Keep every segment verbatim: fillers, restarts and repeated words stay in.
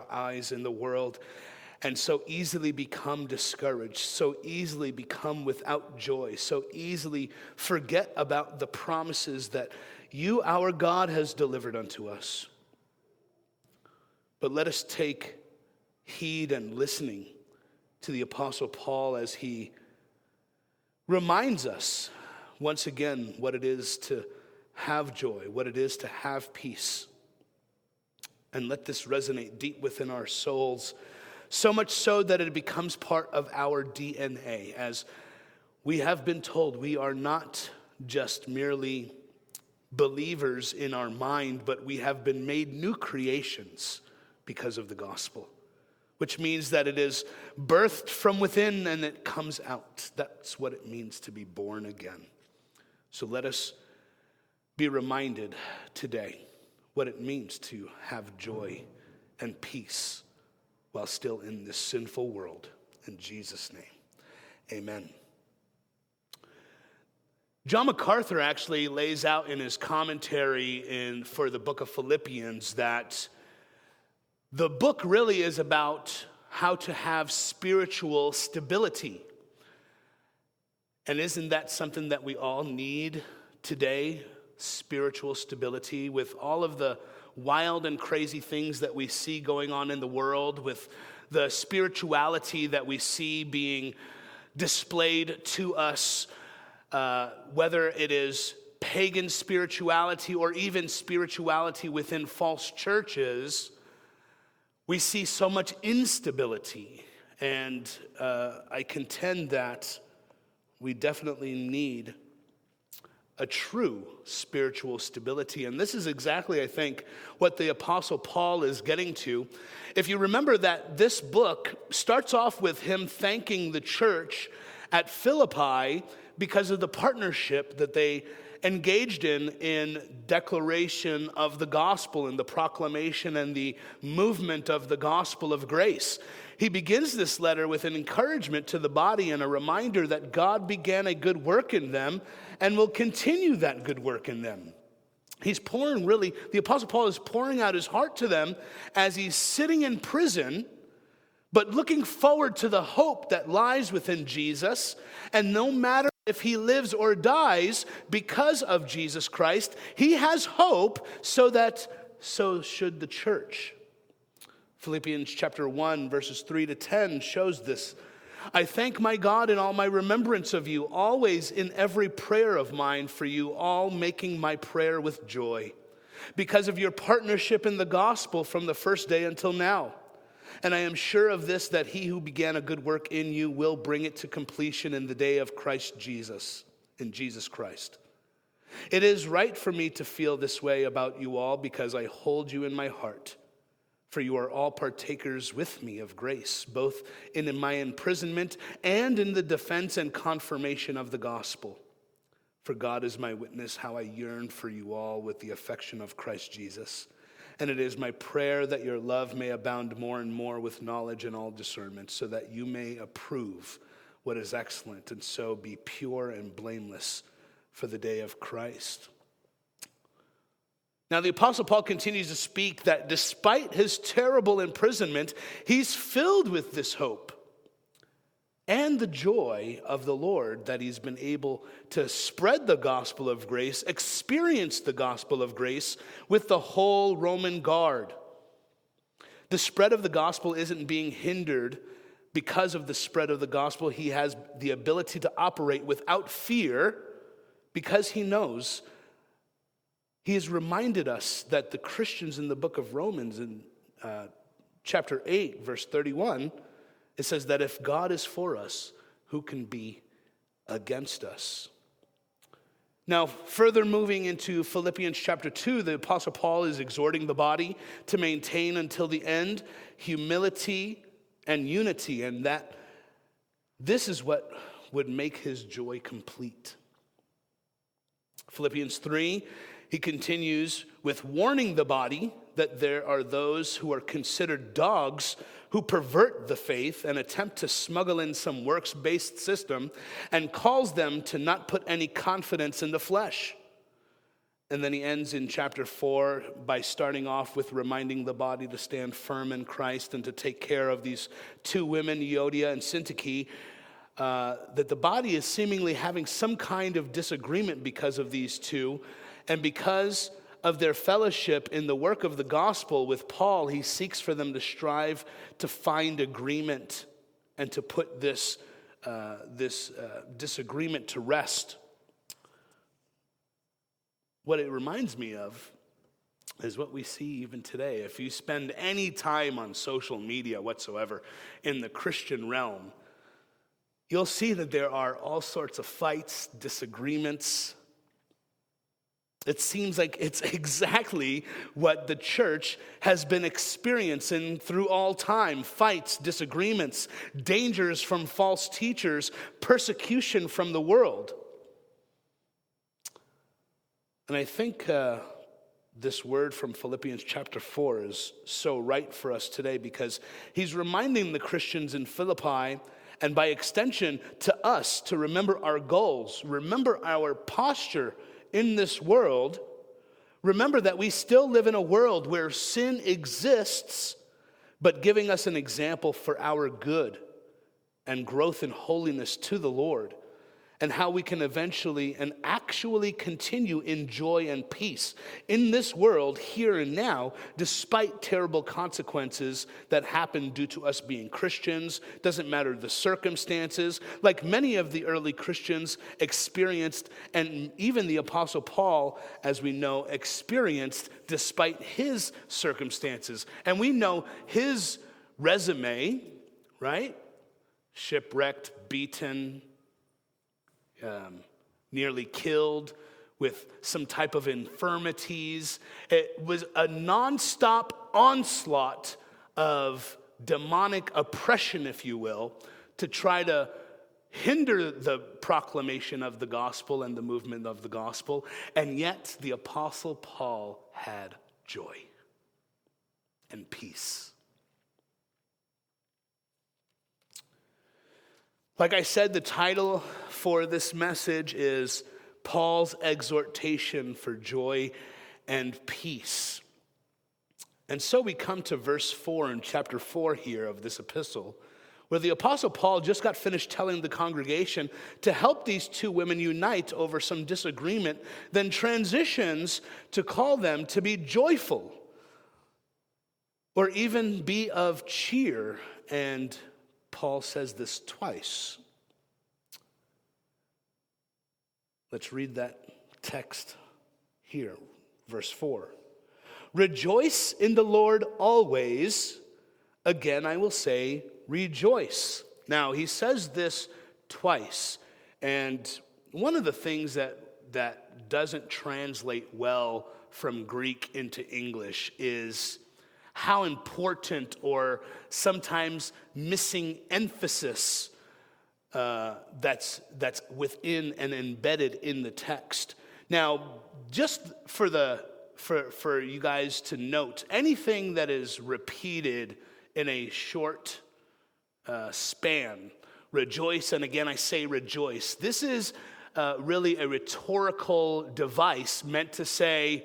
eyes in the world and so easily become discouraged, so easily become without joy, so easily forget about the promises that you, our God, has delivered unto us. But let us take heed and listening to the Apostle Paul as he reminds us once again what it is to have joy, what it is to have peace. And let this resonate deep within our souls, so much so that it becomes part of our D N A. As we have been told, we are not just merely believers in our mind, but we have been made new creations because of the gospel, which means that it is birthed from within and it comes out. That's what it means to be born again. So let us be reminded today what it means to have joy and peace while still in this sinful world. In Jesus' name, amen. John MacArthur actually lays out in his commentary in, for the book of Philippians that the book really is about how to have spiritual stability. And isn't that something that we all need today? Spiritual stability, with all of the wild and crazy things that we see going on in the world, with the spirituality that we see being displayed to us, uh, whether it is pagan spirituality or even spirituality within false churches, we see so much instability. And uh, I contend that we definitely need a true spiritual stability. And this is exactly, I think, what the Apostle Paul is getting to. If you remember that this book starts off with him thanking the church at Philippi because of the partnership that they engaged in in declaration of the gospel and the proclamation and the movement of the gospel of grace. He begins this letter with an encouragement to the body and a reminder that God began a good work in them and will continue that good work in them. He's pouring really, the Apostle Paul is pouring out his heart to them as he's sitting in prison, but looking forward to the hope that lies within Jesus. And no matter if he lives or dies because of Jesus Christ, he has hope, so that so should the church. Philippians chapter one, verses three to ten shows this. I thank my God in all my remembrance of you, always in every prayer of mine for you, all making my prayer with joy, because of your partnership in the gospel from the first day until now. And I am sure of this, that he who began a good work in you will bring it to completion in the day of Christ Jesus, in Jesus Christ. It is right for me to feel this way about you all, because I hold you in my heart. For you are all partakers with me of grace, both in my imprisonment and in the defense and confirmation of the gospel. For God is my witness how I yearn for you all with the affection of Christ Jesus. And it is my prayer that your love may abound more and more with knowledge and all discernment, so that you may approve what is excellent, and so be pure and blameless for the day of Christ. Now, the Apostle Paul continues to speak that despite his terrible imprisonment, he's filled with this hope and the joy of the Lord, that he's been able to spread the gospel of grace, experience the gospel of grace with the whole Roman guard. The spread of the gospel isn't being hindered because of the spread of the gospel. He has the ability to operate without fear because he knows. He has reminded us that the Christians in the book of Romans in uh, chapter eight, verse thirty-one, it says that if God is for us, who can be against us? Now, further moving into Philippians chapter two, the Apostle Paul is exhorting the body to maintain until the end humility and unity, and that this is what would make his joy complete. Philippians three, he continues with warning the body that there are those who are considered dogs who pervert the faith and attempt to smuggle in some works-based system, and calls them to not put any confidence in the flesh. And then he ends in chapter four by starting off with reminding the body to stand firm in Christ and to take care of these two women, Euodia and Syntyche, uh, that the body is seemingly having some kind of disagreement because of these two. And because of their fellowship in the work of the gospel with Paul, he seeks for them to strive to find agreement and to put this, uh, this uh, disagreement to rest. What it reminds me of is what we see even today. If you spend any time on social media whatsoever in the Christian realm, you'll see that there are all sorts of fights, disagreements. It seems like it's exactly what the church has been experiencing through all time. Fights, disagreements, dangers from false teachers, persecution from the world. And I think uh, this word from Philippians chapter four is so right for us today, because he's reminding the Christians in Philippi, and by extension to us, to remember our goals, remember our posture in this world. Remember that we still live in a world where sin exists, but giving us an example for our good and growth in holiness to the Lord, and how we can eventually and actually continue in joy and peace in this world, here and now, despite terrible consequences that happen due to us being Christians. Doesn't matter the circumstances, like many of the early Christians experienced, and even the Apostle Paul, as we know, experienced despite his circumstances. And we know his resume, right? Shipwrecked, beaten, Um, nearly killed with some type of infirmities. It was a nonstop onslaught of demonic oppression, if you will, to try to hinder the proclamation of the gospel and the movement of the gospel. And yet the Apostle Paul had joy and peace. Like I said, the title for this message is Paul's Exhortation for Joy and Peace. And so we come to verse four in chapter four here of this epistle, where the Apostle Paul just got finished telling the congregation to help these two women unite over some disagreement, then transitions to call them to be joyful or even be of cheer. And Paul says this twice. Let's read that text here, verse four. Rejoice in the Lord always. Again, I will say, rejoice. Now, he says this twice. And one of the things that, that doesn't translate well from Greek into English is how important or sometimes missing emphasis uh, that's that's within and embedded in the text. Now, just for the for for you guys to note, anything that is repeated in a short uh, span, rejoice, and again I say rejoice. This is uh, really a rhetorical device meant to say,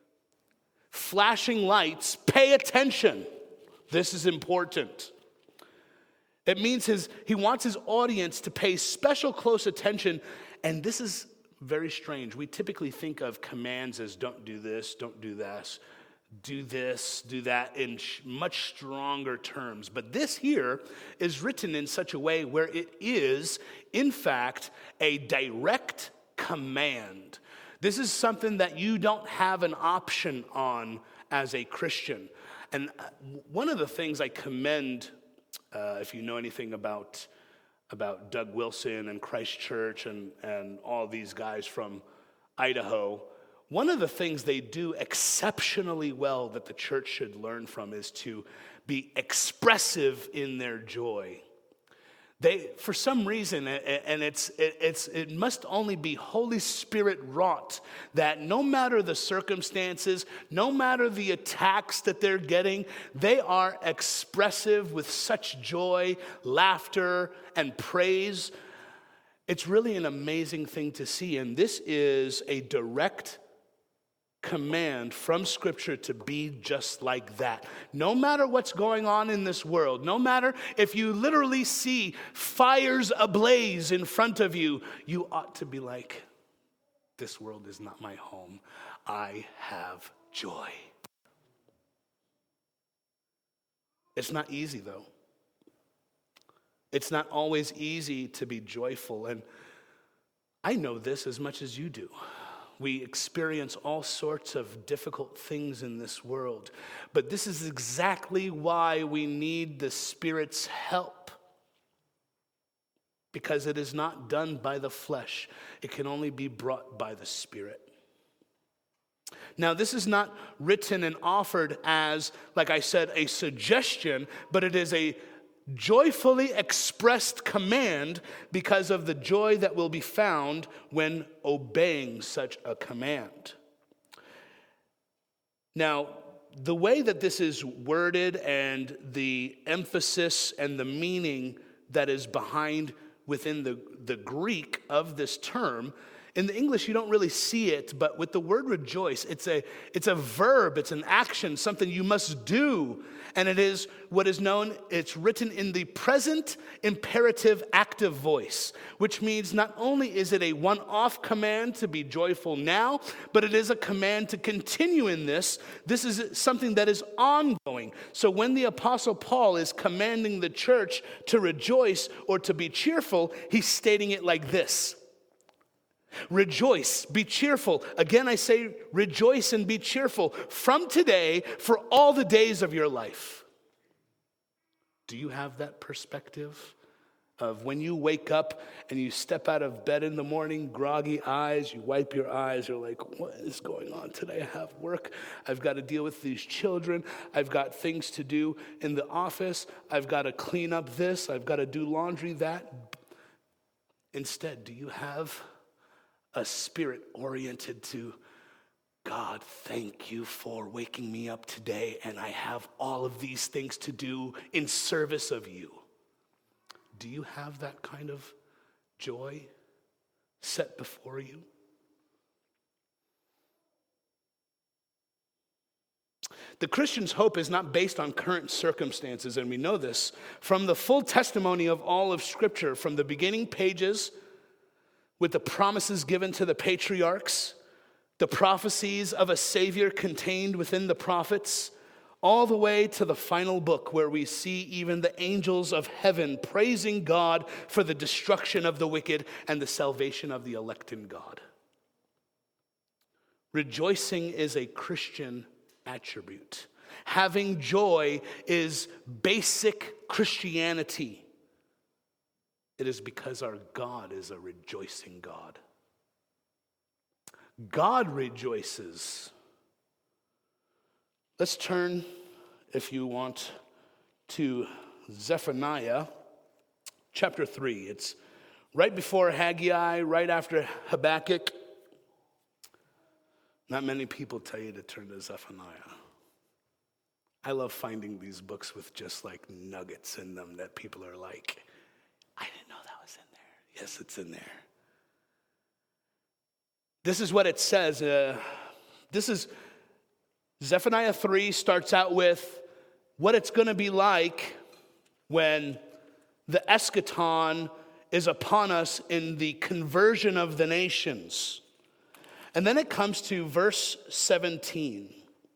flashing lights, pay attention. This is important. It means his he wants his audience to pay special close attention. And this is very strange. We typically think of commands as don't do this, don't do that, do this, do that in sh- much stronger terms. But this here is written in such a way where it is, in fact, a direct command. This is something that you don't have an option on as a Christian. And one of the things I commend, uh, if you know anything about, about Doug Wilson and Christ Church and, and all these guys from Idaho, one of the things they do exceptionally well that the church should learn from is to be expressive in their joy. They, for some reason, and it's it's it must only be Holy Spirit wrought, that no matter the circumstances, no matter the attacks that they're getting, they are expressive with such joy, laughter, and praise. It's really an amazing thing to see, and this is a direct command from Scripture to be just like that. No matter what's going on in this world, no matter if you literally see fires ablaze in front of you, you ought to be like, this world is not my home. I have joy. It's not easy, though. It's not always easy to be joyful, and I know this as much as you do. We experience all sorts of difficult things in this world, but this is exactly why we need the Spirit's help, because it is not done by the flesh. It can only be brought by the Spirit. Now, this is not written and offered as, like I said, a suggestion, but it is a joyfully expressed command because of the joy that will be found when obeying such a command. Now, the way that this is worded and the emphasis and the meaning that is behind within the, the Greek of this term, in the English, you don't really see it, but with the word rejoice, it's a, it's a verb, it's an action, something you must do. And it is what is known, it's written in the present imperative active voice, which means not only is it a one-off command to be joyful now, but it is a command to continue in this. This is something that is ongoing. So when the Apostle Paul is commanding the church to rejoice or to be cheerful, he's stating it like this. Rejoice, be cheerful. Again, I say rejoice and be cheerful from today for all the days of your life. Do you have that perspective of when you wake up and you step out of bed in the morning, groggy eyes, you wipe your eyes, you're like, what is going on today? I have work. I've got to deal with these children. I've got things to do in the office. I've got to clean up this. I've got to do laundry, that. Instead, do you have a spirit oriented to, God, thank you for waking me up today, and I have all of these things to do in service of you? Do you have that kind of joy set before you? The Christian's hope is not based on current circumstances, and we know this from the full testimony of all of Scripture, from the beginning pages with the promises given to the patriarchs, the prophecies of a Savior contained within the prophets, all the way to the final book where we see even the angels of heaven praising God for the destruction of the wicked and the salvation of the elect in God. Rejoicing is a Christian attribute. Having joy is basic Christianity. It is because our God is a rejoicing God. God rejoices. Let's turn, if you want, to Zephaniah chapter three. It's right before Haggai, right after Habakkuk. Not many people tell you to turn to Zephaniah. I love finding these books with just like nuggets in them that people are like, I didn't know that was in there. Yes, it's in there. This is what it says. Uh, this is, Zephaniah three starts out with what it's going to be like when the eschaton is upon us in the conversion of the nations. And then it comes to verse seventeen.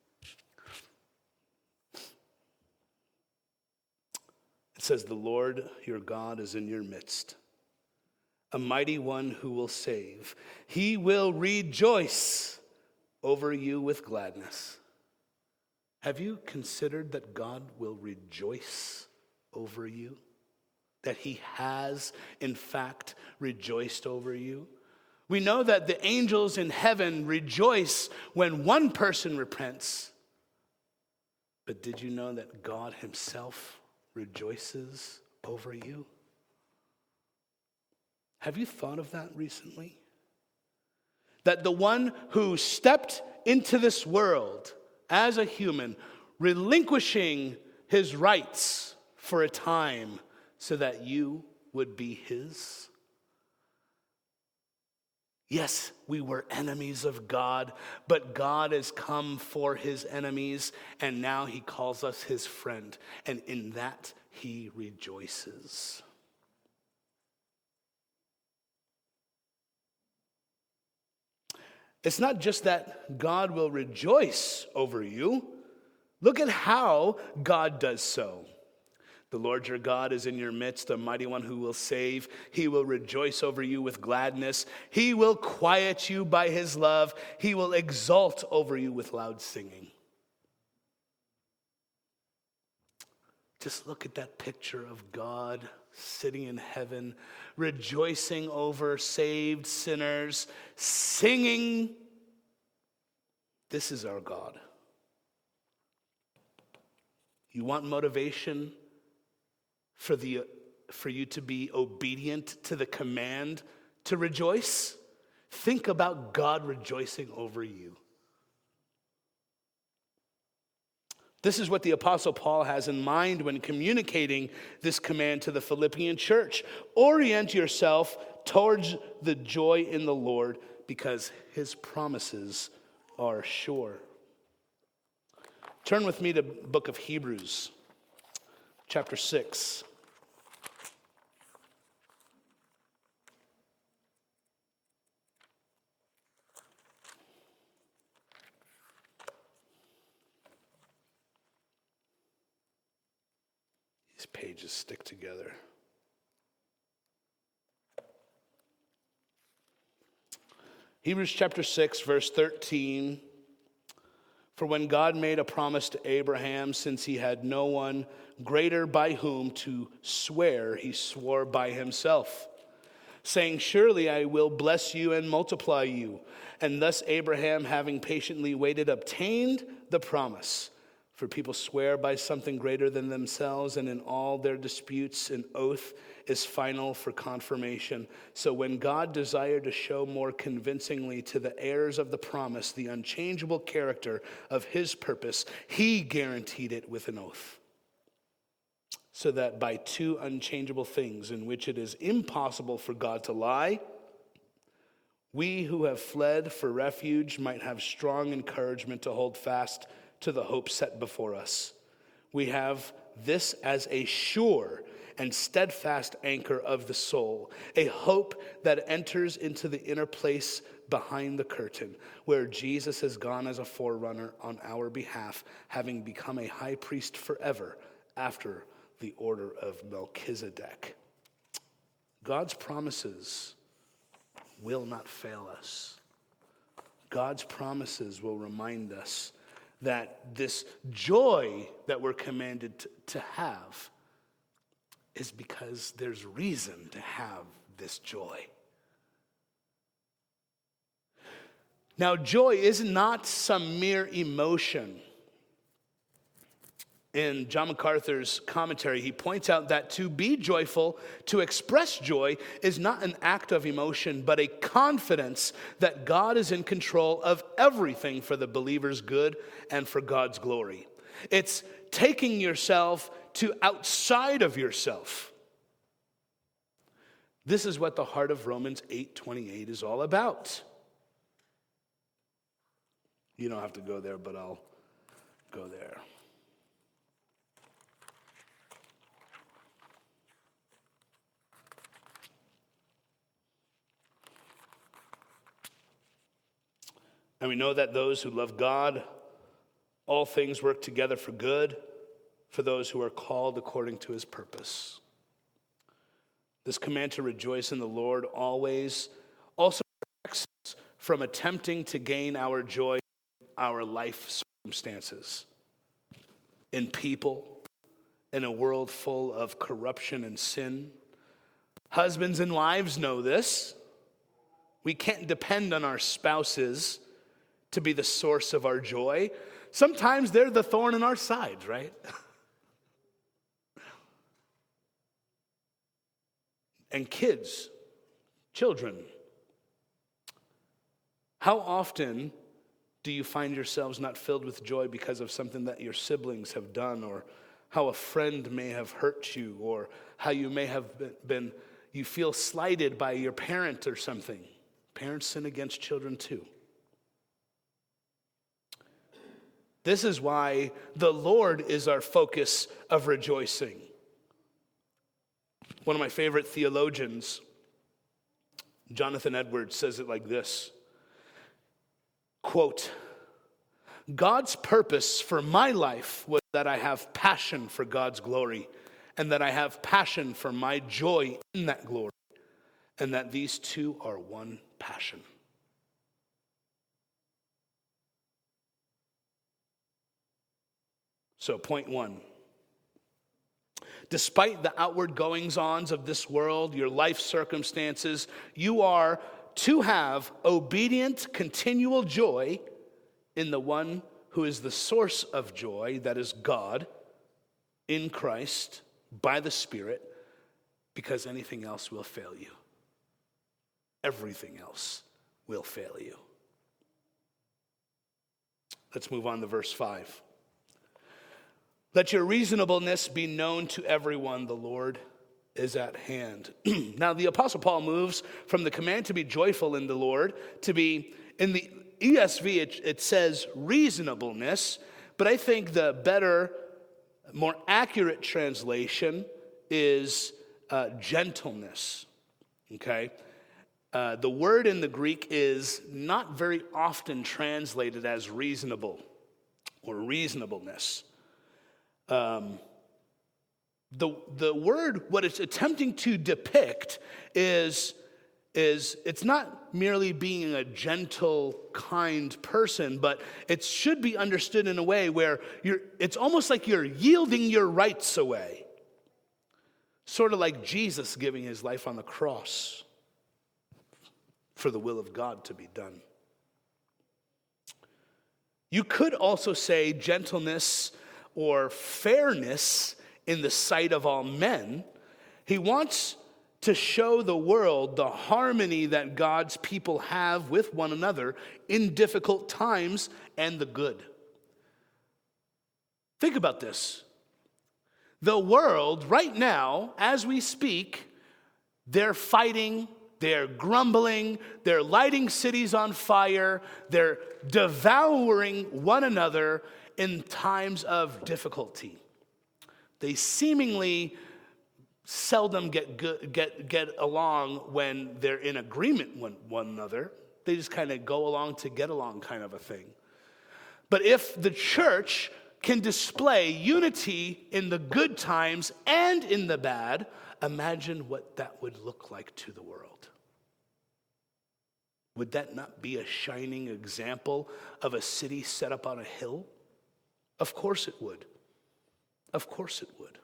It says, the Lord your God is in your midst, a mighty one who will save. He will rejoice over you with gladness. Have you considered that God will rejoice over you? That he has, in fact, rejoiced over you? We know that the angels in heaven rejoice when one person repents. But did you know that God himself rejoices over you? Have you thought of that recently? That the one who stepped into this world as a human, relinquishing his rights for a time so that you would be his? Yes, we were enemies of God, but God has come for his enemies, and now he calls us his friend, and in that he rejoices. It's not just that God will rejoice over you. Look at how God does so. The Lord your God is in your midst, the mighty one who will save. He will rejoice over you with gladness. He will quiet you by his love. He will exult over you with loud singing. Just look at that picture of God sitting in heaven, rejoicing over saved sinners, singing. This is our God. You want motivation for the for you to be obedient to the command to rejoice? Think about God rejoicing over you. This is what the Apostle Paul has in mind when communicating this command to the Philippian church. Orient yourself towards the joy in the Lord, because his promises are sure. Turn with me to the book of Hebrews, chapter six. These pages stick together. Hebrews chapter six, verse thirteen. For when God made a promise to Abraham, since he had no one greater by whom to swear, he swore by himself, saying, surely I will bless you and multiply you. And thus Abraham, having patiently waited, obtained the promise. For people swear by something greater than themselves, and in all their disputes an oath is final for confirmation. So when God desired to show more convincingly to the heirs of the promise the unchangeable character of his purpose, he guaranteed it with an oath. So that by two unchangeable things in which it is impossible for God to lie, we who have fled for refuge might have strong encouragement to hold fast to the hope set before us. We have this as a sure and steadfast anchor of the soul, a hope that enters into the inner place behind the curtain, where Jesus has gone as a forerunner on our behalf, having become a high priest forever after the order of Melchizedek. God's promises will not fail us. God's promises will remind us that this joy that we're commanded to, to have is because there's reason to have this joy. Now, joy is not some mere emotion. In John MacArthur's commentary, he points out that to be joyful, to express joy, is not an act of emotion, but a confidence that God is in control of everything for the believer's good and for God's glory. It's taking yourself to outside of yourself. This is what the heart of Romans eight twenty-eight is all about. You don't have to go there, but I'll go there. And we know that those who love God, all things work together for good, for those who are called according to his purpose. This command to rejoice in the Lord always also protects us from attempting to gain our joy in our life circumstances, in people, in a world full of corruption and sin. Husbands and wives know this. We can't depend on our spouses to be the source of our joy. Sometimes they're the thorn in our sides, right? And kids, children, how often do you find yourselves not filled with joy because of something that your siblings have done, or how a friend may have hurt you, or how you may have been, been you feel slighted by your parent or something? Parents sin against children too. This is why the Lord is our focus of rejoicing. One of my favorite theologians, Jonathan Edwards, says it like this, quote, God's purpose for my life was that I have passion for God's glory, and that I have passion for my joy in that glory, and that these two are one passion. So point one, despite the outward goings-ons of this world, your life circumstances, you are to have obedient, continual joy in the one who is the source of joy, that is God, in Christ, by the Spirit, because anything else will fail you. Everything else will fail you. Let's move on to verse five. Let your reasonableness be known to everyone, the Lord is at hand. Now, the Apostle Paul moves from the command to be joyful in the Lord to be, in the E S V, it, it says reasonableness, but I think the better, more accurate translation is uh, gentleness, okay? Uh, the word in the Greek is not very often translated as reasonable or reasonableness. Um, the, the word, what it's attempting to depict is, is it's not merely being a gentle, kind person, but it should be understood in a way where you're, it's almost like you're yielding your rights away. Sort of like Jesus giving his life on the cross for the will of God to be done. You could also say gentleness or fairness in the sight of all men. He wants to show the world the harmony that God's people have with one another in difficult times and the good. Think about this. The world right now, as we speak, they're fighting, they're grumbling, they're lighting cities on fire, they're devouring one another in times of difficulty. They seemingly seldom get good, get get along when they're in agreement with one another. They just kind of go along to get along kind of a thing. But if the church can display unity in the good times and in the bad, imagine what that would look like to the world. Would that not be a shining example of a city set up on a hill? Of course it would. Of course it would.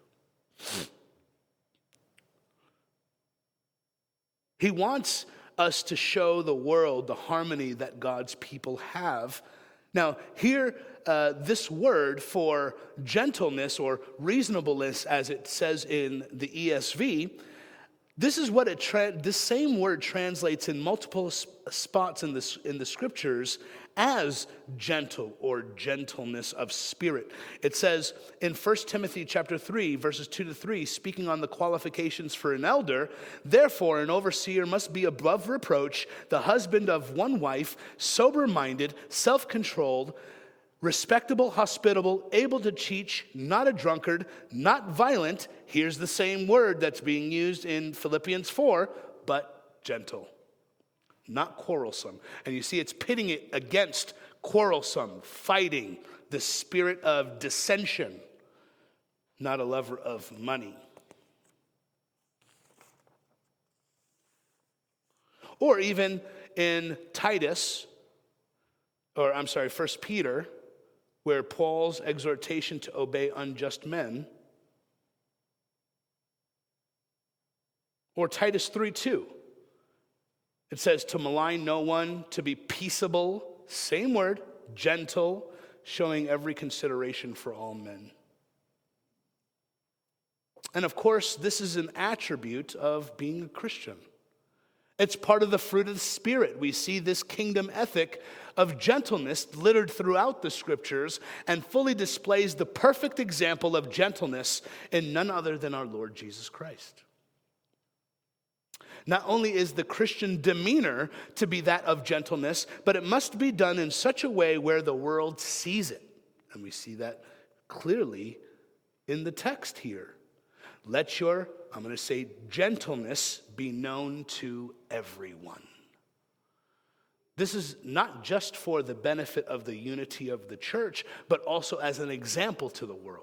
He wants us to show the world the harmony that God's people have. Now, here, uh, this word for gentleness or reasonableness, as it says in the E S V, this is what it tra- this same word translates in multiple sp- spots in the, in the scriptures as gentle or gentleness of spirit. It says in First Timothy chapter three, verses two to three, speaking on the qualifications for an elder, therefore an overseer must be above reproach, the husband of one wife, sober-minded, self-controlled, respectable, hospitable, able to teach, not a drunkard, not violent. Here's the same word that's being used in Philippians four, but gentle, not quarrelsome. And you see it's pitting it against quarrelsome, fighting, the spirit of dissension, not a lover of money. Or even in Titus, or I'm sorry, First Peter, where Paul's exhortation to obey unjust men, or Titus three two, it says to malign no one, to be peaceable, same word, gentle, showing every consideration for all men. And of course, this is an attribute of being a Christian. It's part of the fruit of the Spirit. We see this kingdom ethic of gentleness littered throughout the scriptures and fully displays the perfect example of gentleness in none other than our Lord Jesus Christ. Not only is the Christian demeanor to be that of gentleness, but it must be done in such a way where the world sees it. And we see that clearly in the text here. Let your, I'm going to say, gentleness be known to everyone. This is not just for the benefit of the unity of the church, but also as an example to the world.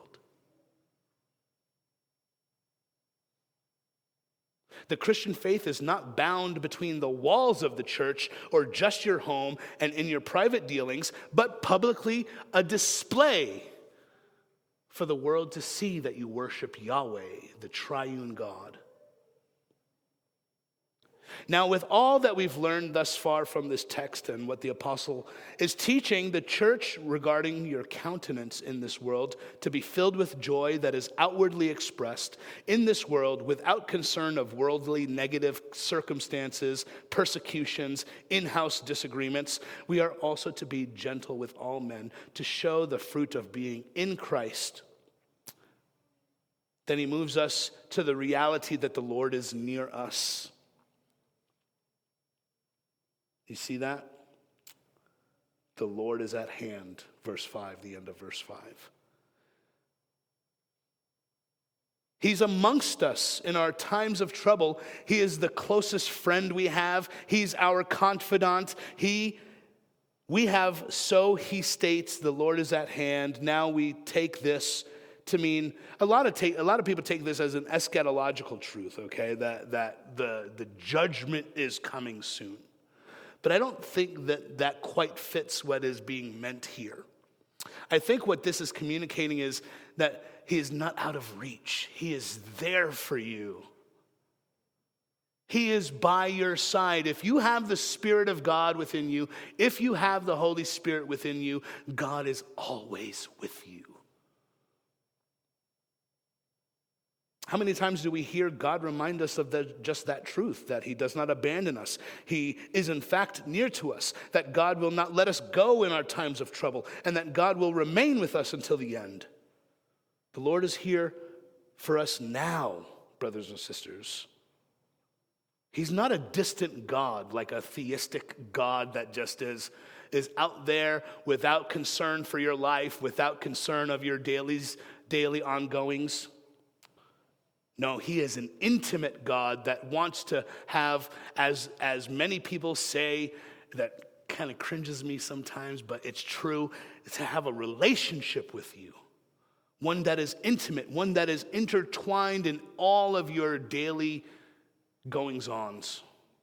The Christian faith is not bound between the walls of the church or just your home and in your private dealings, but publicly a display for the world to see that you worship Yahweh, the triune God. Now, with all that we've learned thus far from this text and what the apostle is teaching the church regarding your countenance in this world to be filled with joy that is outwardly expressed in this world without concern of worldly negative circumstances, persecutions, in-house disagreements, we are also to be gentle with all men to show the fruit of being in Christ. Then he moves us to the reality that the Lord is near us. You see that? The Lord is at hand, verse five, the end of verse five. He's amongst us in our times of trouble. He is the closest friend we have. He's our confidant. He, we have, so he states, the Lord is at hand. Now we take this to mean, a lot of take, a lot of people take this as an eschatological truth, okay, that, that the, the judgment is coming soon. But I don't think that that quite fits what is being meant here. I think what this is communicating is that he is not out of reach. He is there for you. He is by your side. If you have the Spirit of God within you, if you have the Holy Spirit within you, God is always with you. How many times do we hear God remind us of the, just that truth, that he does not abandon us? He is in fact near to us, that God will not let us go in our times of trouble, and that God will remain with us until the end. The Lord is here for us now, brothers and sisters. He's not a distant God, like a theistic God that just is, is out there without concern for your life, without concern of your dailies, daily ongoings. No, he is an intimate God that wants to have, as, as many people say, that kind of cringes me sometimes, but it's true, to have a relationship with you. One that is intimate, one that is intertwined in all of your daily goings-ons.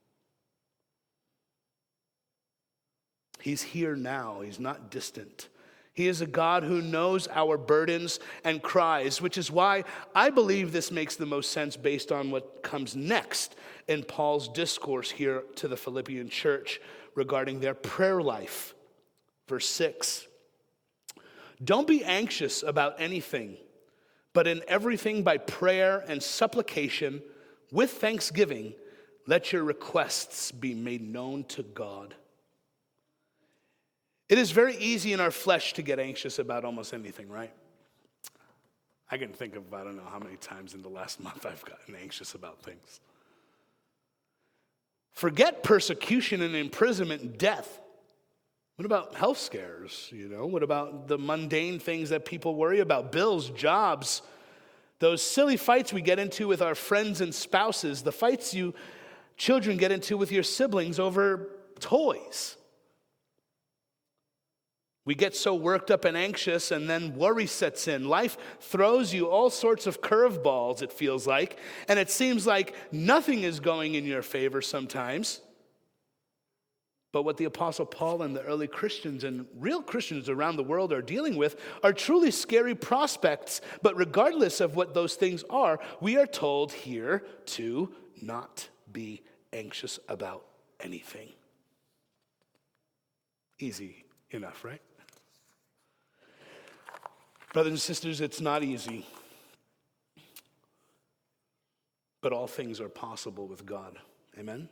He's here now, he's not distant. He is a God who knows our burdens and cries, which is why I believe this makes the most sense based on what comes next in Paul's discourse here to the Philippian church regarding their prayer life. Verse six, don't be anxious about anything, but in everything by prayer and supplication with thanksgiving, let your requests be made known to God. It is very easy in our flesh to get anxious about almost anything, right? I can think of, I don't know how many times in the last month I've gotten anxious about things. Forget persecution and imprisonment and death. What about health scares, you know? What about the mundane things that people worry about? Bills, jobs, those silly fights we get into with our friends and spouses, the fights you children get into with your siblings over toys. We get so worked up and anxious, and then worry sets in. Life throws you all sorts of curveballs, it feels like, and it seems like nothing is going in your favor sometimes. But what the Apostle Paul and the early Christians and real Christians around the world are dealing with are truly scary prospects. But regardless of what those things are, we are told here to not be anxious about anything. Easy enough, right? Brothers and sisters, it's not easy, but all things are possible with God. Amen?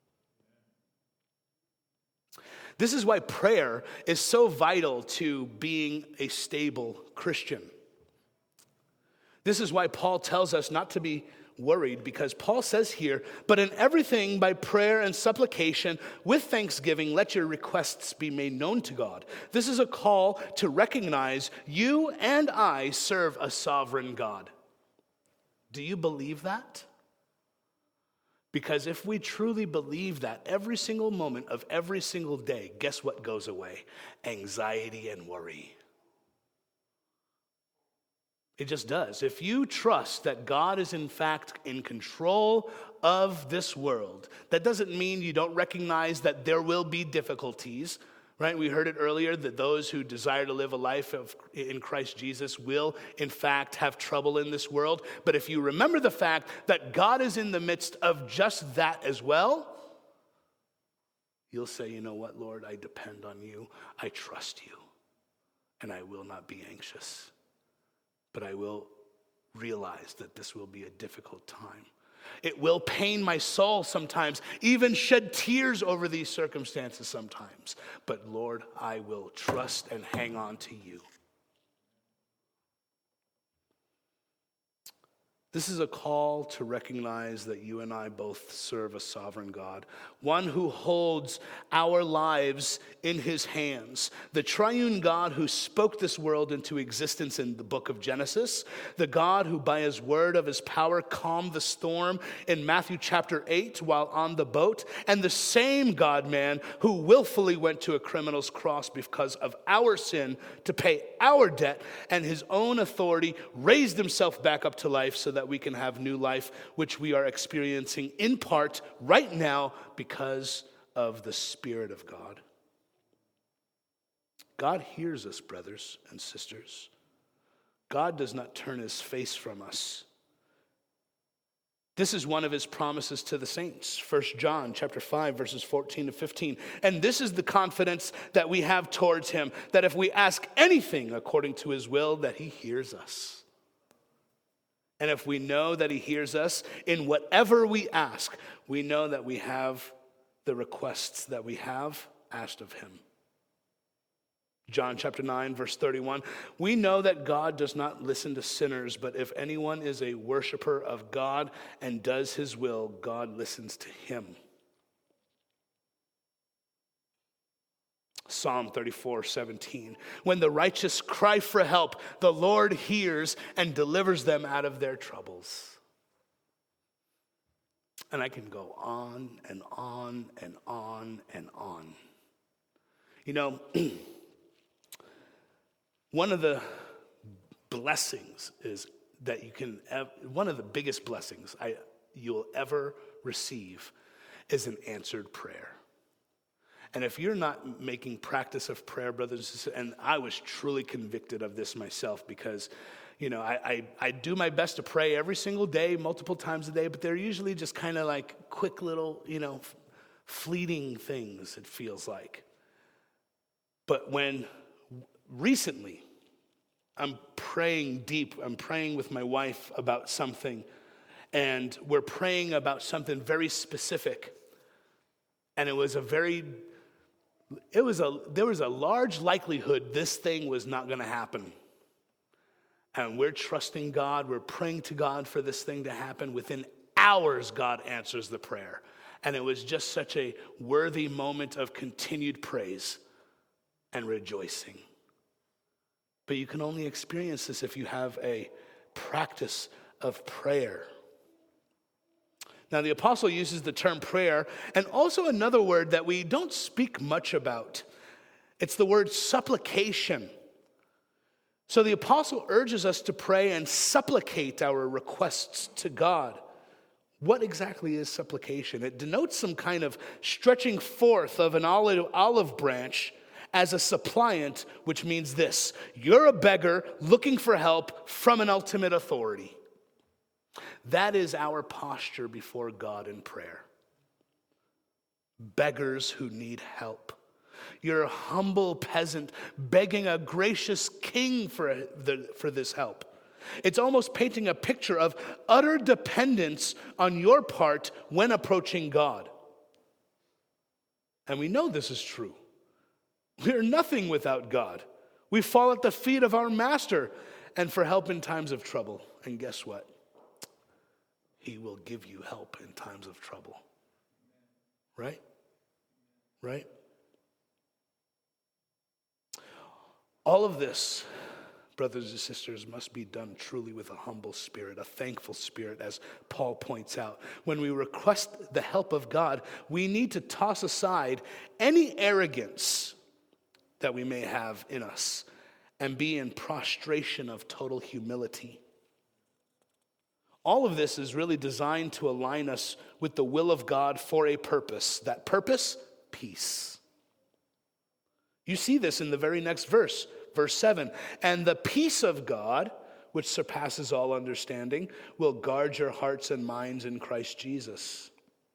This is why prayer is so vital to being a stable Christian. This is why Paul tells us not to be worried, because Paul says here, but in everything by prayer and supplication with thanksgiving, let your requests be made known to God. This is a call to recognize you and I serve a sovereign God. Do you believe that? Because if we truly believe that, every single moment of every single day, guess what goes away? Anxiety and worry. It just does. If you trust that God is in fact in control of this world, that doesn't mean you don't recognize that there will be difficulties, right? We heard it earlier that those who desire to live a life of, in Christ Jesus will in fact have trouble in this world. But if you remember the fact that God is in the midst of just that as well, you'll say, you know what, Lord, I depend on you. I trust you, and I will not be anxious. But I will realize that this will be a difficult time. It will pain my soul sometimes, even shed tears over these circumstances sometimes. But Lord, I will trust and hang on to you. This is a call to recognize that you and I both serve a sovereign God, one who holds our lives in his hands, the triune God who spoke this world into existence in the book of Genesis, the God who by his word of his power calmed the storm in Matthew chapter eight while on the boat, and the same God-man who willfully went to a criminal's cross because of our sin to pay our debt, and his own authority raised himself back up to life so that we can have new life, which we are experiencing in part right now because of the Spirit of God. God hears us, brothers and sisters. God does not turn his face from us. This is one of his promises to the saints. First John chapter five, verses fourteen to fifteen. And this is the confidence that we have towards him, that if we ask anything according to his will, that he hears us. And if we know that he hears us in whatever we ask, we know that we have the requests that we have asked of him. John chapter nine, verse thirty-one, we know that God does not listen to sinners, but if anyone is a worshiper of God and does his will, God listens to him. Psalm thirty-four, seventeen, when the righteous cry for help, the Lord hears and delivers them out of their troubles. And I can go on and on and on and on. You know, one of the blessings is that you can, one of the biggest blessings I, you'll ever receive is an answered prayer. And if you're not making practice of prayer, brothers and sisters, and I was truly convicted of this myself because, you know, I, I, I do my best to pray every single day, multiple times a day, but they're usually just kind of like quick little, you know, fleeting things, it feels like. But when recently I'm praying deep, I'm praying with my wife about something, and we're praying about something very specific, and it was a very It was a there was a large likelihood this thing was not going to happen. And we're trusting God, we're praying to God for this thing to happen. Within hours, God answers the prayer. And it was just such a worthy moment of continued praise and rejoicing. But you can only experience this if you have a practice of prayer. Now, the apostle uses the term prayer and also another word that we don't speak much about. It's the word supplication. So the apostle urges us to pray and supplicate our requests to God. What exactly is supplication? It denotes some kind of stretching forth of an olive, olive branch as a suppliant, which means this: you're a beggar looking for help from an ultimate authority. That is our posture before God in prayer. Beggars who need help. You're a humble peasant begging a gracious king for, the, for this help. It's almost painting a picture of utter dependence on your part when approaching God. And we know this is true. We're nothing without God. We fall at the feet of our master and for help in times of trouble. And guess what? he will give you help in times of trouble. Right? Right? All of this, brothers and sisters, must be done truly with a humble spirit, a thankful spirit, as Paul points out. When we request the help of God, we need to toss aside any arrogance that we may have in us and be in prostration of total humility. All of this is really designed to align us with the will of God for a purpose. That purpose, peace. You see this in the very next verse. Verse seven, and the peace of God, which surpasses all understanding, will guard your hearts and minds in Christ Jesus.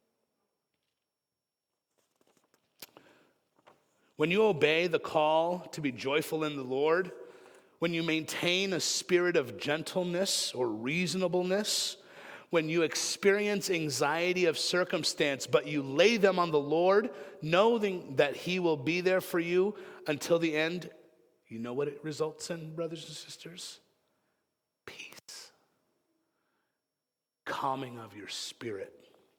When you obey the call to be joyful in the Lord, when you maintain a spirit of gentleness or reasonableness, when you experience anxiety of circumstance, but you lay them on the Lord, knowing that he will be there for you until the end, you know what it results in, brothers and sisters? Peace. Calming of your spirit.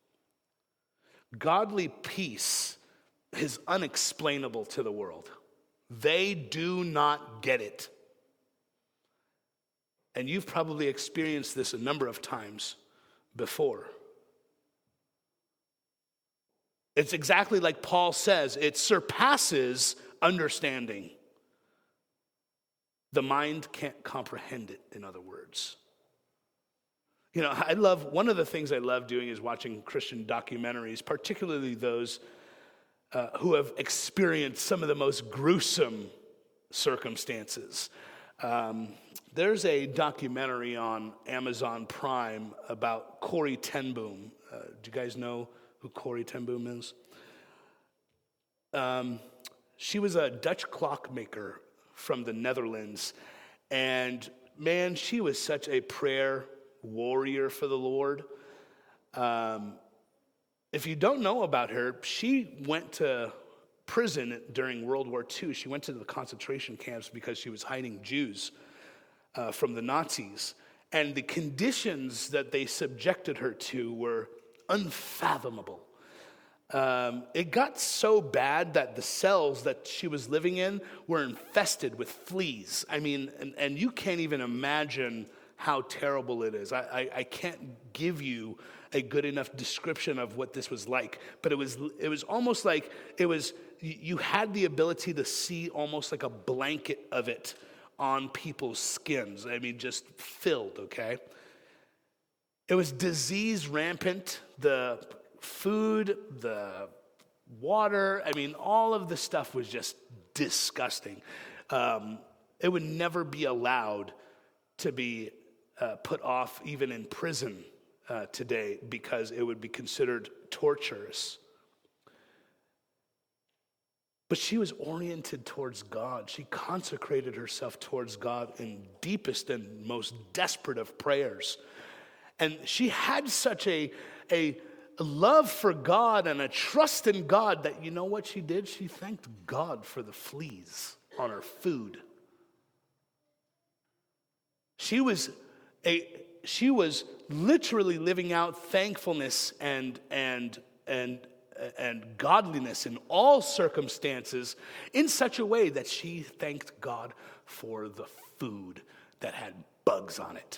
Godly peace is unexplainable to the world. They do not get it. And you've probably experienced this a number of times before. It's exactly like Paul says, it surpasses understanding. The mind can't comprehend it, in other words. You know, I love, one of the things I love doing is watching Christian documentaries, particularly those uh, who have experienced some of the most gruesome circumstances. Um, there's a documentary on Amazon Prime about Corrie ten Boom. Uh, do you guys know who Corrie ten Boom is? Um, she was a Dutch clockmaker from the Netherlands. And man, she was such a prayer warrior for the Lord. Um, if you don't know about her, she went to prison during World War Two. She went to the concentration camps because she was hiding Jews uh, from the Nazis. And the conditions that they subjected her to were unfathomable. Um, it got so bad that the cells that she was living in were infested with fleas. I mean, and, and you can't even imagine how terrible it is. I, I, I can't give you a good enough description of what this was like, but it was it was almost like it was. You had the ability to see almost like a blanket of it on people's skins. I mean, just filled. Okay. It was disease rampant. The food, the water, I mean, all of the stuff was just disgusting. Um, it would never be allowed to be uh, put off even in prison uh, today because it would be considered torturous. But she was oriented towards God. She consecrated herself towards God in deepest and most desperate of prayers. And she had such a, a A love for God and a trust in God that, you know what she did? She thanked God for the fleas on her food. She was a she was literally living out thankfulness and and and and godliness in all circumstances in such a way that she thanked God for the food that had bugs on it.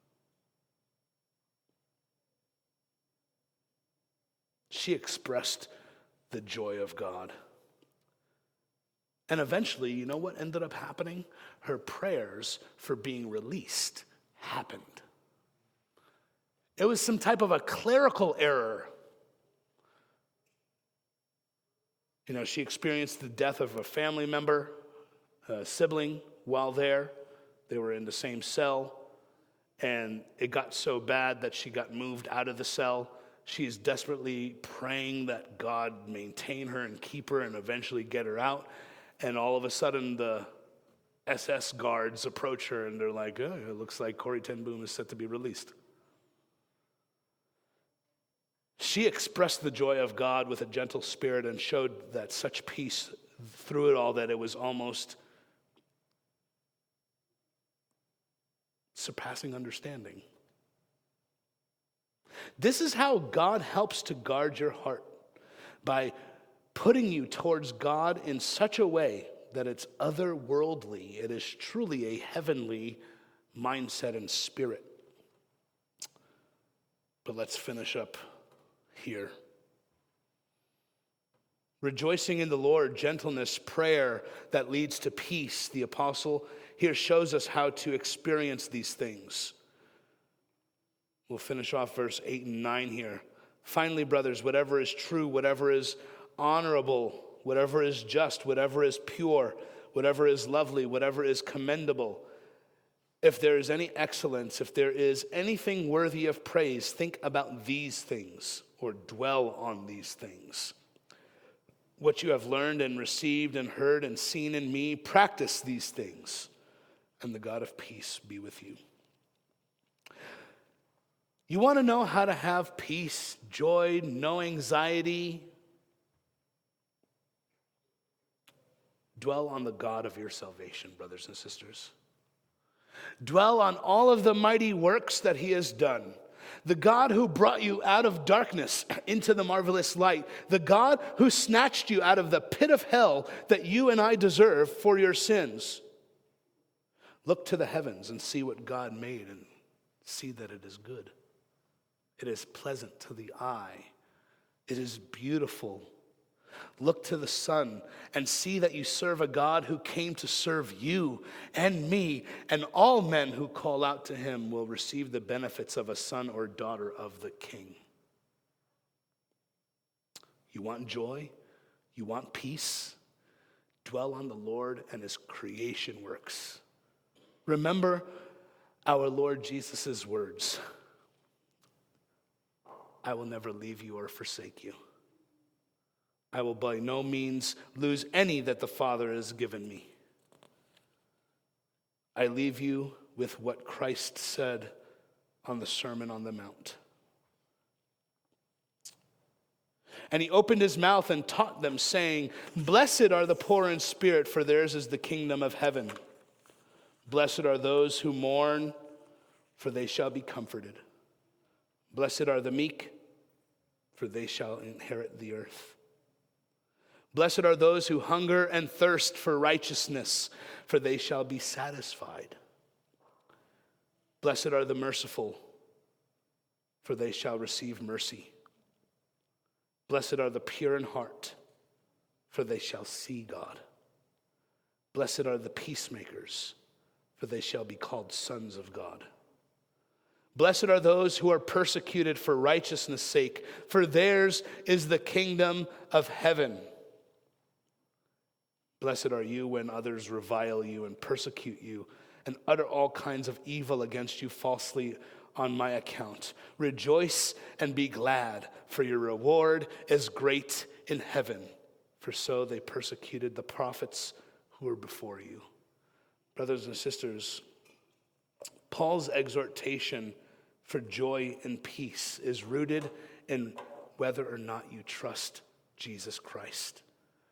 She expressed the joy of God. And eventually, you know what ended up happening? Her prayers for being released happened. It was some type of a clerical error. You know, she experienced the death of a family member, a sibling, while there. They were in the same cell. And it got so bad that she got moved out of the cell. She is desperately praying that God maintain her and keep her and eventually get her out. And all of a sudden, the S S guards approach her and they're like, oh, it looks like Corrie ten Boom is set to be released. She expressed the joy of God with a gentle spirit and showed that such peace through it all that it was almost surpassing understanding. This is how God helps to guard your heart, by putting you towards God in such a way that it's otherworldly. It is truly a heavenly mindset and spirit. But let's finish up here. Rejoicing in the Lord, gentleness, prayer that leads to peace. The apostle here shows us how to experience these things. We'll finish off verse eight and nine here. Finally, brothers, whatever is true, whatever is honorable, whatever is just, whatever is pure, whatever is lovely, whatever is commendable, if there is any excellence, if there is anything worthy of praise, think about these things, or dwell on these things. What you have learned and received and heard and seen in me, practice these things, and the God of peace be with you. You want to know how to have peace, joy, no anxiety? Dwell on the God of your salvation, brothers and sisters. Dwell on all of the mighty works that he has done. The God who brought you out of darkness into the marvelous light. The God who snatched you out of the pit of hell that you and I deserve for your sins. Look to the heavens and see what God made, and see that it is good. It is pleasant to the eye. It is beautiful. Look to the sun and see that you serve a God who came to serve you and me, and all men who call out to him will receive the benefits of a son or daughter of the King. You want joy? You want peace? Dwell on the Lord and his creation works. Remember our Lord Jesus' words. I will never leave you or forsake you. I will by no means lose any that the Father has given me. I leave you with what Christ said on the Sermon on the Mount. And he opened his mouth and taught them, saying, Blessed are the poor in spirit, for theirs is the kingdom of heaven. Blessed are those who mourn, for they shall be comforted. Blessed are the meek, for they shall inherit the earth. Blessed are those who hunger and thirst for righteousness, for they shall be satisfied. Blessed are the merciful, for they shall receive mercy. Blessed are the pure in heart, for they shall see God. Blessed are the peacemakers, for they shall be called sons of God. Blessed are those who are persecuted for righteousness' sake, for theirs is the kingdom of heaven. Blessed are you when others revile you and persecute you and utter all kinds of evil against you falsely on my account. Rejoice and be glad, for your reward is great in heaven. For so they persecuted the prophets who were before you. Brothers and sisters, Paul's exhortation for joy and peace is rooted in whether or not you trust Jesus Christ.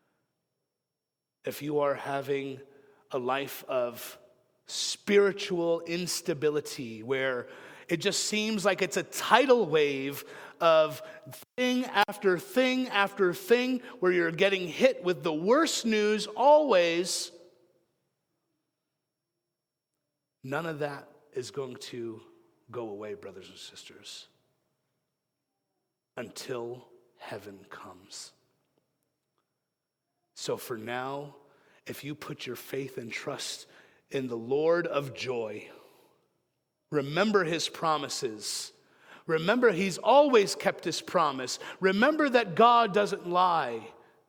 If you are having a life of spiritual instability where it just seems like it's a tidal wave of thing after thing after thing, where you're getting hit with the worst news always, none of that is going to go away, brothers and sisters, until heaven comes. So for now, if you put your faith and trust in the Lord of joy, remember his promises. Remember he's always kept his promise. Remember that God doesn't lie.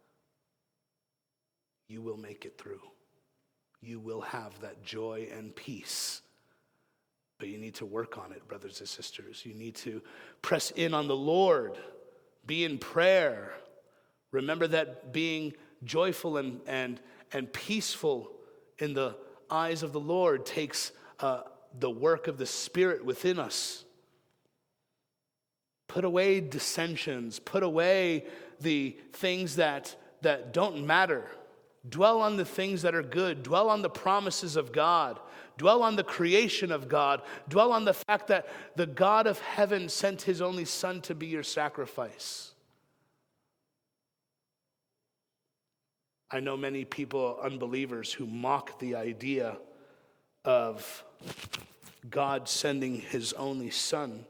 You will make it through. You will have that joy and peace. But you need to work on it, brothers and sisters. You need to press in on the Lord. Be in prayer. Remember that being joyful and, and, and peaceful in the eyes of the Lord takes uh, the work of the Spirit within us. Put away dissensions. Put away the things that, that don't matter. Dwell on the things that are good. Dwell on the promises of God. Dwell on the creation of God. Dwell on the fact that the God of heaven sent his only Son to be your sacrifice. I know many people, unbelievers, who mock the idea of God sending his only Son.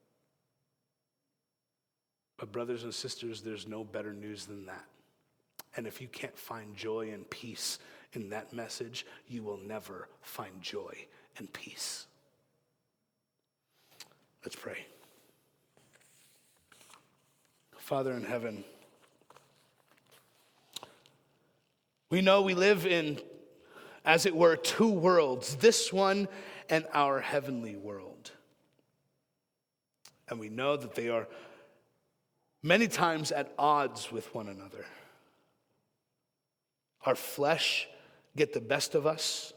But brothers and sisters, there's no better news than that. And if you can't find joy and peace in that message, you will never find joy and peace. Let's pray. Father in heaven, we know we live in, as it were, two worlds, this one and our heavenly world. And we know that they are many times at odds with one another. Our flesh get the best of us,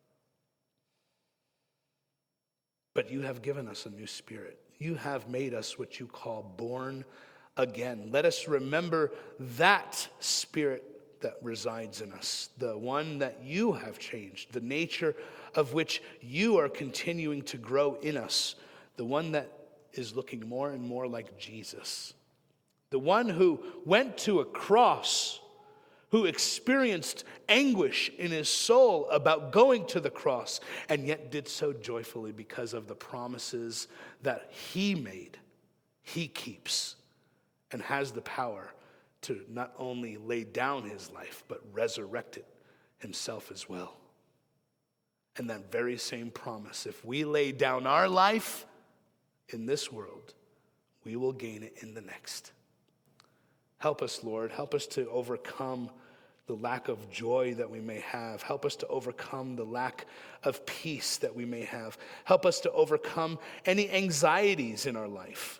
but you have given us a new spirit. You have made us what you call born again. Let us remember that spirit that resides in us, the one that you have changed, the nature of which you are continuing to grow in us, the one that is looking more and more like Jesus, the one who went to a cross, who experienced anguish in his soul about going to the cross, and yet did so joyfully because of the promises that he made, he keeps, and has the power to not only lay down his life, but resurrect it himself as well. And that very same promise, if we lay down our life in this world, we will gain it in the next. Help us, Lord. Help us to overcome the lack of joy that we may have. Help us to overcome the lack of peace that we may have. Help us to overcome any anxieties in our life.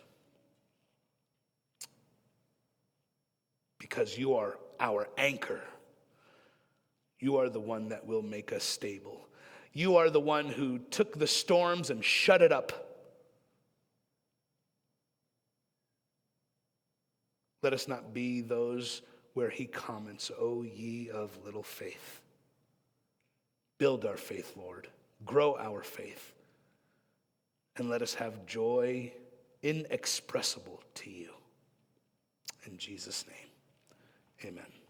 Because you are our anchor. You are the one that will make us stable. You are the one who took the storms and shut it up. Let us not be those where he comments, "O ye of little faith." Build our faith, Lord. Grow our faith. And let us have joy inexpressible to you. In Jesus' name, amen.